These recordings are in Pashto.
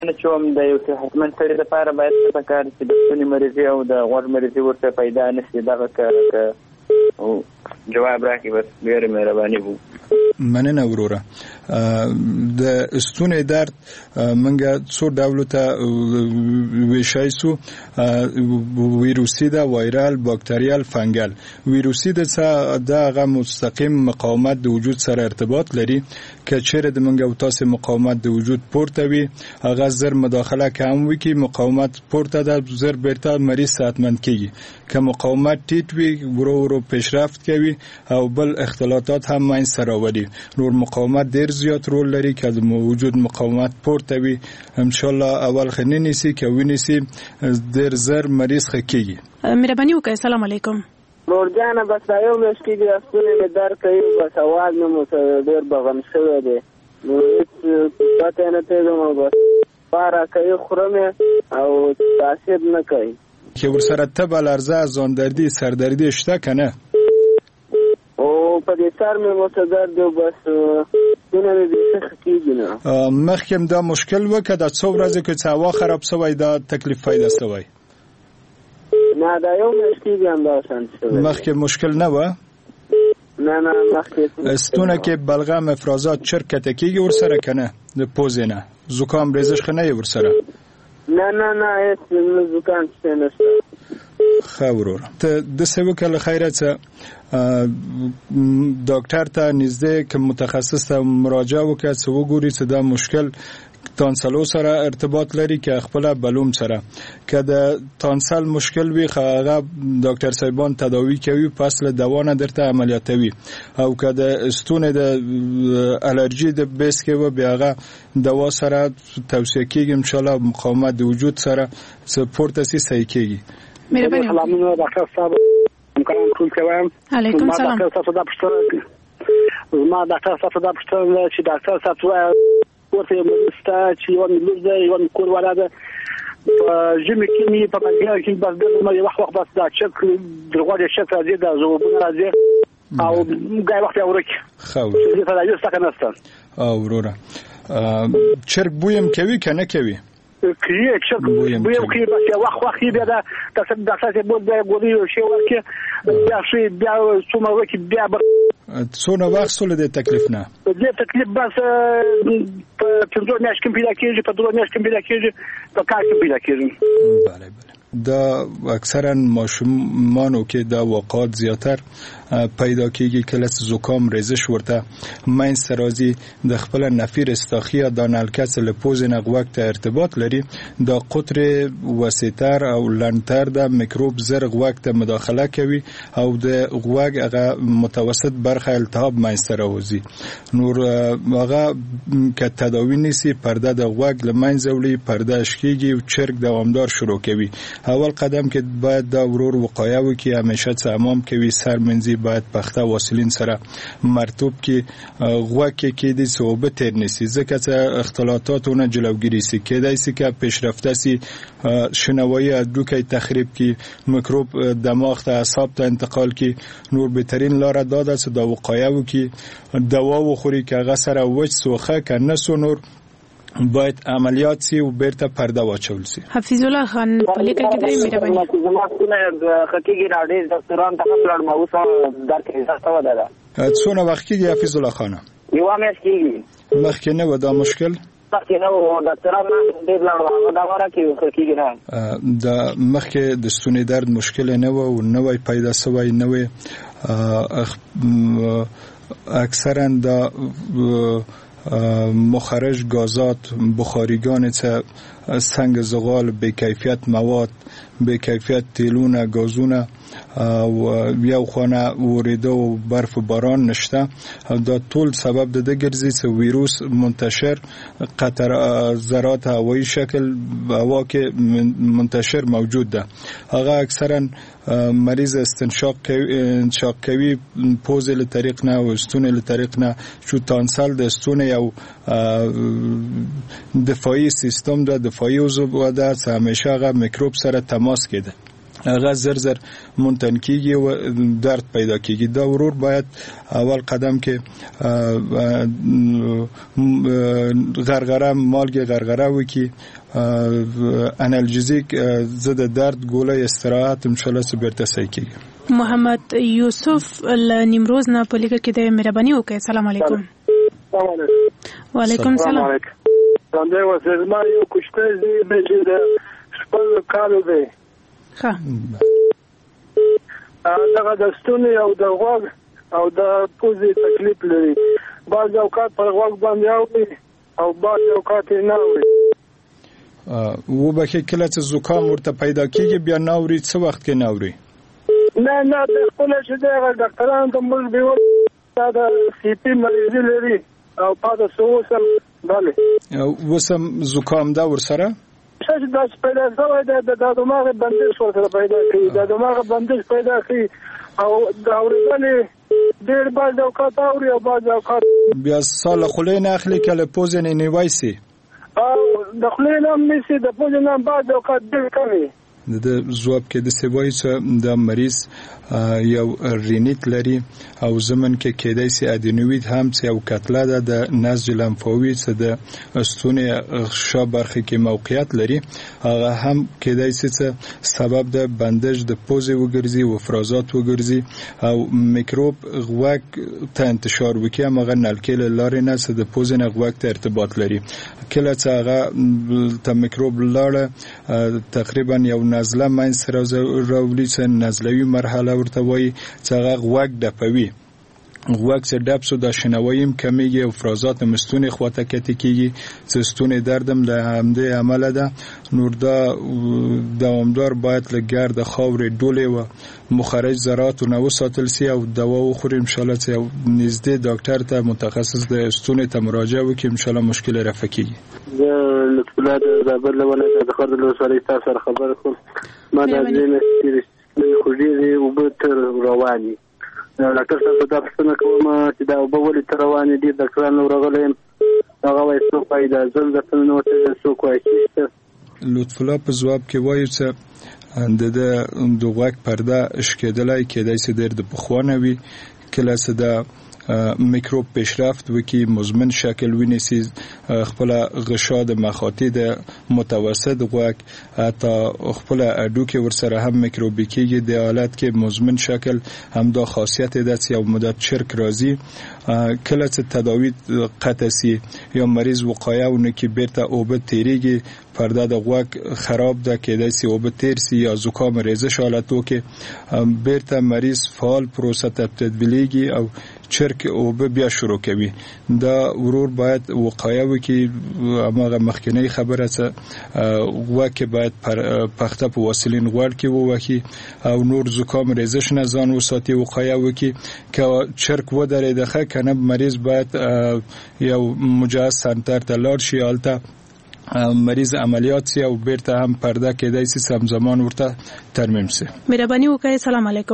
نه چې هم د یو صحتمند سړي لپاره باید څه پکار چې د ستوني مریضي او د غوږ مریضي ورته پیدا نه شي. دغه جواب راکړي بس ډېره مهرباني وو. مننه وروره. د ستوني درد منګه څو ډولو ته ویشای سو، ویروسي ده، وایرال، باکتریال، فنګل. ویروسي ده هغه مستقیم مقاومت د وجود سره ارتباط لري. که چیرې د منګه او تاسو مقاومت د وجود پورته وي، هغه زر مداخله کم وي کی مقاومت پورته ده، زر بیرته مریض صحتمند کیږي. که مقاومت ټیټ وي ورو ورو پیشرفت کوي او بل اختلالات هم منځته راوړي. نور مقاومت ډیر زیات رول لري که د وجود مقاومت پورته وي ان شاء الله اول خنینی سي که ونیسي ډیر زر مریض خکېږي. مهرباني وکړئ. السلام علیکم. نورجانه بس یو مشکل دی استونه مې در کوي بس اواز مې ډیر بغم شوی دی نو هیڅ پته نه پیژنم بس بارا کوي خورم او تاثیر نه کوي. که ورسره تب لرزه، ځاندردي، سردردي شته کنه؟ او په دې سر مې متدرد بس دونه مې څه کیږي نه. مخکې دا مشکل وکړه د څو ورځې کې هوا خراب شوی دا تکلیف پیدا شوی؟ نه دا یو مشکل دی هم دا شان شوی. مخکې مشکل نه و؟ نه مخکې ستونه کې بلغم افرازات چرکته کیږي ورسره کنه؟ د پوزې نه زکام ریزش خنه ورسره؟ نه هیڅ زکام څه نشته. خبرور ته د سوي کله خیرت ډاکټر ته نږدې کوم متخصص ته مراجعه وکړه چې وګوري چې دا مشکل تانسلو سره ارتباط لري که خپل بلوم سره. که د تانسل مشکل وي هغه ډاکټر صاحبان تداوی کوي، پس له دوا نه درته عملیاتوي. او که د ستونه د الرجی د بیس کې و بیا هغه دوا سره توصیه کیږي ان شاء الله مقاومت د وجود سره سپورت سي صحیح کیږي. مهرباني. سلامونه ډاکټر صاحب. مکرم ټول کوم. علیکم السلام. ما ډاکټر صاحب دا پښتنه چې ډاکټر صاحب ورته مستا چې یو ملوزه یو کور ولاده جمع کې په پنځه کې بس د یو وخت بس دا چک درغوډه شک راځي دا زوبونه راځي او ګای وخت اورک خو چې په دایو ستنه نسته او وروره چرګ بویم کوي کنه کوي کیه چک بویم کوي بس یو وخت بیا دا تاسو بود غوډي شی ورکه بیا شي بیا څومره وکي بیا څونه وخت سول د تکلیف نه د تکلیف بس په څو میاشتې کې پیدا کېږي، په 2 میاشتې کې پیدا کېږي، په کال کې پیدا کېږي. بله دا اکثرا ماشومانو کې دا واقعات زیاتر پیدا کېږي کله چې زکام ریزش ورته منځته راځي د خپل نفیر استاخیه د نلکس له پوز نه غوږ ته ارتباط لري. دا قطر وسیتر او لنتر د میکروب زر غوږ ته مداخله کوي او د غوږ هغه متوسط برخه التهاب منځته راوځي. نور هغه که تداوی نیسی پرده د غوږ له منځه وړي، پرده شکیږي او چرګ دوامدار شروع کوي. اول قدم کې باید دا ورور وقایه وکړي، همیشه حمام کوي، سر منځي باید پخته واسلین سره مرطوب کې غوږ کې د ثوابت نسی ځکه چې اختلاطاتونه جلوگیری سي کېدای سي که پیشرفته سي شنوایی هډوکی تخریب کی، میکروب دماغ ته اعصاب ته انتقال کی. نور بهترین لار دا چې دا وقایه وکړي، دوا وخوري که هغه سره وچ سوخه کنه سو نور باید عملیات سی و بیرته پرده واچول سی. حفیظ الله خان پلیکه کې دی مهرباني. زما څونه خکېږي راډي ډاکټران ته خپل ما اوس درکې ځاسته ودا. څونه وخت کې حفیظ الله خان؟ یو میاشت کېږي. مخکې نه و دا مشکل؟ مخکې نه و ډاکټران ډېر لاړ دا وره کې خکېږي نه. دا مخکې د ستوني درد مشکل نه و او نوې پیدا شوی نه و. اکثرا دا مخرج گازات بخاریگان چه سنگ زغال به کیفیت مواد به کیفیت تیلونه گازونه و یو خانه وریده و برف و باران نشته دا طول سبب داده گرزی چه ویروس منتشر قطر ذرات هوایی شکل هوا که منتشر موجود ده. اگه اکثرا مریض استنشاق کوي پوز له طریق نه او ستون له طریق نه چو تانسل د ستون یو دفاعي سیستم ده، دفاعي عضو ده چې همیشه هغه میکروب سره تماس کېده هغه زر منتن کیږي او درد پیدا کیږي. دا ورور باید اول قدم کې غرغره مالګه غرغره وکي، انالجزیک ضد درد ګولې استراحت ان شاء الله سبرته صحیح کیږي. محمد یوسف نیمروز نه په لیکه کې د مهرباني وکړئ. السلام علیکم. وعلیکم السلام. باندې وسه ما یو کوشته دې د خپل کالو دی ها هغه د ستوني او د غوږ او د پوزې تکلیف لري. بعض اوقات پر غوږ باندې اوري او بعض اوقات نه اوري. و به کله چې زکام ورته پیدا کیږي بیا نه اوري، څه وخت کې نه اوري؟ نه د خپل چې د ډاکټرانو ته موږ به دا سی پی مریض لري او پاتې سوسم bale وسم زکام دا ورسره چې دا پیدا شوی د دماغ بندش ورته پیدا کوي، د دماغ بندش پیدا کوي او دا اورېدلې ډېر بعض اوقات اوري او بعض اوقات بیا سال خلې نه اخلي کله پوز نه نیوایسي او د خلې نه مېسي د پوز نه بعض اوقات ډېر کوي. د ځواب کې د سوي چې د مریض یو رینیت لري او زمن کې کېدای سي ادینوید هم چې یو کتله ده د نزج لمفاوي چې د استونې شا برخه کې موقعیت لري، هغه هم کېدای سي چې سبب د بندش د پوزې وګرځي او افرازات وګرځي او میکروب غوږ ته انتشار وکړي. هغه نلکې لارې نه چې د پوزې نه غوږ ته ارتباط لري. کله چې هغه ته میکروب لاړه تقریبا یو نزله مین سره راولي چې نزلوي مرحله ورته وایي چې هغه غوږ ډپوي. غوږ چې ډپ شو د شنواییم کمیږي او افرازات مستونې خواته کته کیږي چې ستونې دردم له همدې عمله ده. نور دا دوامدار باید له ګرد خاورې ډولې و مخرج ذرات نه وساتل سي او دوا وخوري ان شاء الله چې نږدې ډاکټر ته متخصص د ستونې ته مراجعه وکړي ان شاء الله مشکل رفع کیږي. لطف الله د زابل ولې د خرد له سره تاسو سره خبر کوم ما د دې خوږی او بتر رواني ډاکټر صاحب دا څنګه کوم چې دا وبولې تر رواني دي ډاکټرانو راغلم هغه وایي څه فائدہ زل د نو ته څه کوي. لطف الله په ځواب کې وایي چې د غوږ پرده شکېدلای کېدای سي د پخوانه وي کله چې دا میکروب پیشرفت وکي مزمن شکل ونیسي خپل غشا د مخاطی د متوسط غوږ حتی خپل اډو کې ورسره هم میکروبي کېږي. د حالت کې مزمن شکل هم دا خاصیت ده چې یو مدت چرک راځي. کله چې تداوی قطع سي یا مریض وقایه ونه کې بیرته اوبه تیریږي پرده د غوږ خراب ده کېدای سي اوبه تیر سي یا زکام ریزش حالت وکي بیرته مریض فعال پروسه تبدیلیږي او چرک اوبه بیا شروع کوي. دا ورور باید وقایه وکي. اماغه مخکنی خبره چې غوږ باید پخته په واسلین غوړ کې ووکي او نور زکام ریزش نه ځان وساتي وقایه وکي که چرک ودرېده کنه مریض باید یو مجهز سنتر ته لاړ شي البته مریض عملیات سی او بیرته هم پرده کېدای سي همزمان ورته ترمیم سي. مهرباني وکړئ. السلام علیکم.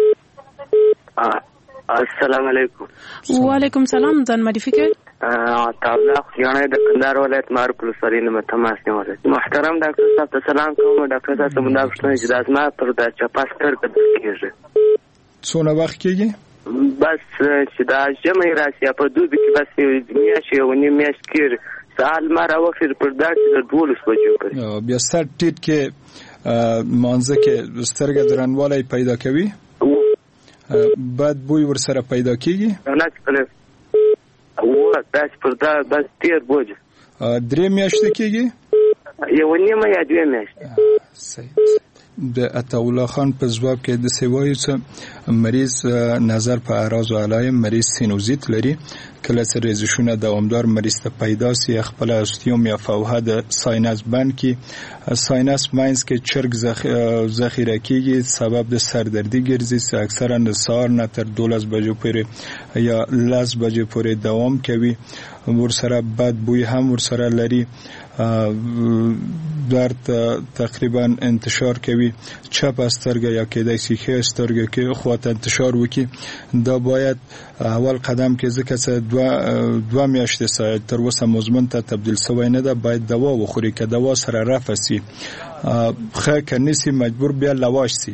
السلام علیکم. وعلیکم السلام. ځان معرفي کړئ. تابلا خیانه د کندهار ولایت مار پلوسرین متماس نیولای. محترم ډاکټر صاحب ته سلام کوم. ډاکټر صاحب ته مونږ پښتنه چې د ازما پر د چپاستر کېږي څونه وخت کېږي بس چې دا جمعي راسي په دوبي کې بس میاشي او نیم میاش کې سال ماره وخت پر دا چې د 12 بجو کوي بیا سر ټیټ کې مانزه کې سترګې درنوالی پیدا کوي بد بوی ورسره پیدا کیږي نه کله او داس پر دا بس 13 بجو 3 میاشتې کېږي یو نیمه یا 2 میاشتې صحیح د عطاالله خان په ځواب کې د سیوایو چې مریض نظر په اعراض او علایم مریض سینوزیت لري کله چې ریزشونه دوامدار مریض ته پیدا سي خپل استیوم یا فوهه د ساینس بند کې ساینس ماینز کې چرګ ذخیره کیږي سبب د سردردي ګرځي چې اکثرا د سهار نه تر 12 بجو پورې یا 10 بجو پورې دوام کوي ورسره بد بوی هم ورسره لري درد تقریبا انتشار کوي چپ سترګه یا کېدای شي ښي سترګه کې خواته انتشار وکړي دا باید اول قدم کې ځکه چې دوه میاشتې سره تر اوسه مزمن ته تبدیل شوی نه ده باید دوا وخوري که دوا سره رفع شي ښه که نشي مجبور بیا لواش شي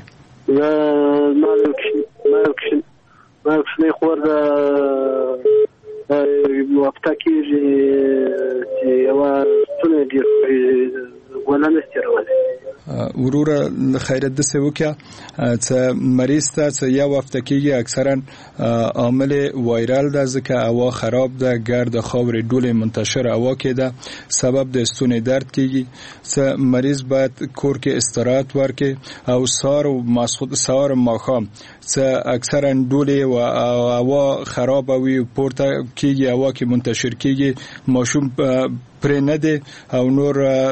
ما کښنی خور وفته کېږي چې یوه ستونی ډېر ګوله نه ستېرولی وروره خیرت دسې وکړه چې مریض ته چې یو هفته کېږي اکثرا عامل وایرال ده ځکه هوا خراب ده ګرد خاورې ډولې منتشر هوا کې ده سبب د ستوني درد کېږي چې مریض باید کور کې استراحت ورکړي او سهار ماښام چې اکثرا ډولې و هوا خراب وي پورته کېږي هوا کې منتشر کېږي ماشوم پرې نه دی او نور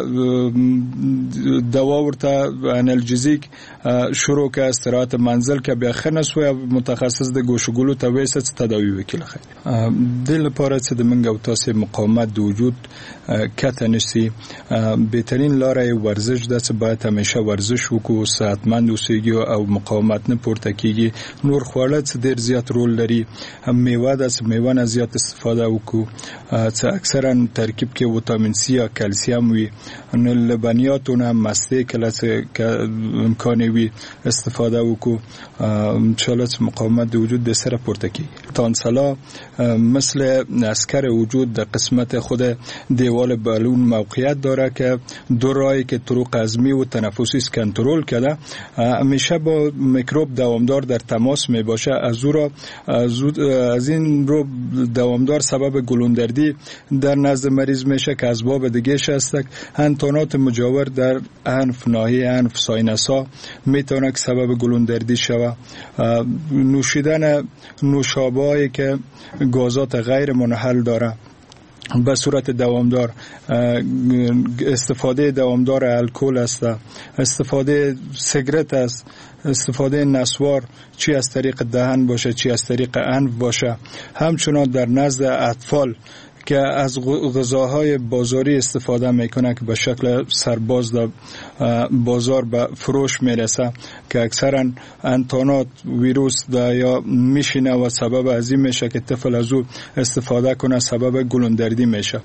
دوا ورته انالجزیک شروع که استراحت منزل که بیا خنس و متخصص د ګوشګلو ته وایي چې تداوی وکړي د لپاره چې د منګ او تاسو مقاومت د وجود کته نشي بهترین لاره ورزش ده چې باید همیشه ورزش وکړو صحتمند اوسېږو او مقاومت نه پورته کیږي نور خواړه چې ډېر زیات رول لري میوه ده چې میوه نه زیات استفاده وکړو چې اکثرا ترکیب کې ویتامین سی یا کلسیم وي نو لبنیاتونه مسته کله چې امکان وي استفاده وکړو ان شاء الله چې مقاومت د وجود به سره پورته کیږي تانسلا مثل عسکر وجود در قسمت خود دیوال بالون موقعیت داره که دو راهی که طرق هضمی و تنفسی کنترل کرده همیشه با میکروب دوامدار در تماس می باشه از این رو دوامدار سبب گلوندردی در نزد مریض میشه که اسباب دیگه‌اش هست انتانات مجاور در انف ناحیه انف ساینس‌ها میتونه که سبب گلوندردی شود نوشیدن نوشابه‌ای که گازات غیر منحل داره به صورت دوامدار استفاده دوامدار الکل است استفاده سیگرت است استفاده نسوار چی از طریق دهن باشه چی از طریق انف باشه همچنان در نزد اطفال که از غذاهای بازاری استفاده میکنه که به شکل سرباز در بازار به فروش میرسه که اکثرا انتانات ویروس یا میشینه و سبب از این میشه که طفل از او استفاده کنه سبب گلوندردی میشه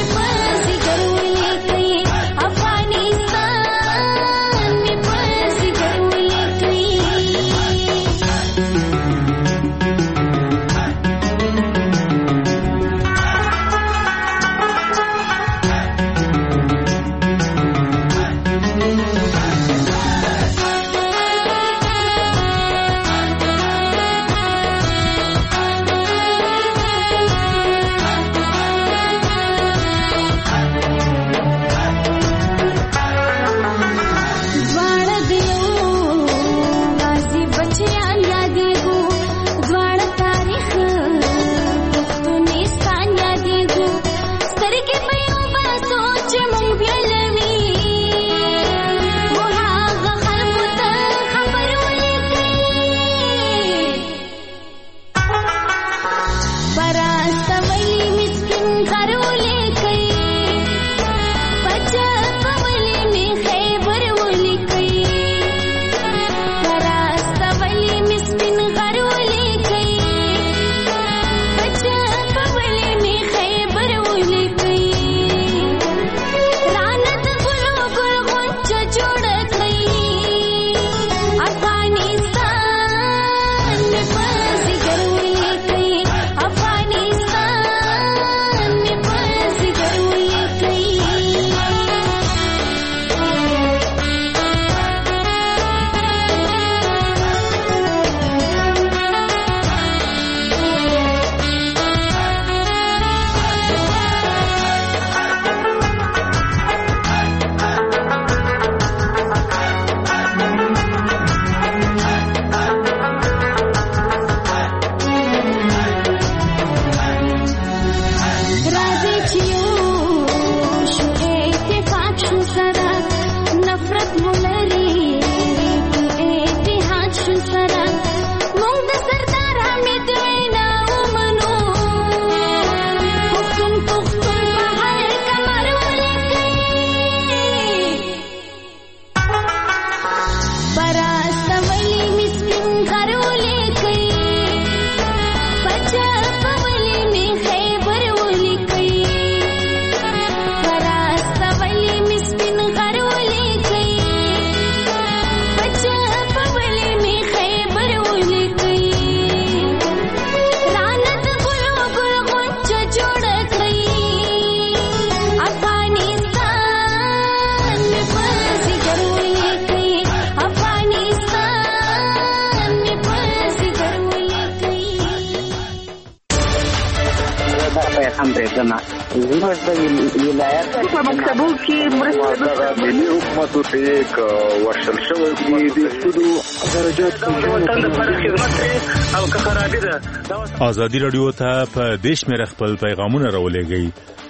پیغام زموږ د ولایت په مکتبو کې مرسته ملي حکومت ته یک ورشل شوی دی د سودو درجات وطن لپاره خدمت او خرابې ده. ازادي رادیو ته په دیش مې خپل پیغامونه راولېږئ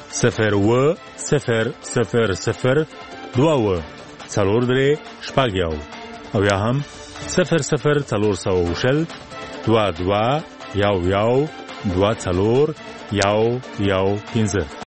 01000 څلور درې شپږ یو او یا هم 00400 22 یو 2 څلور یو 15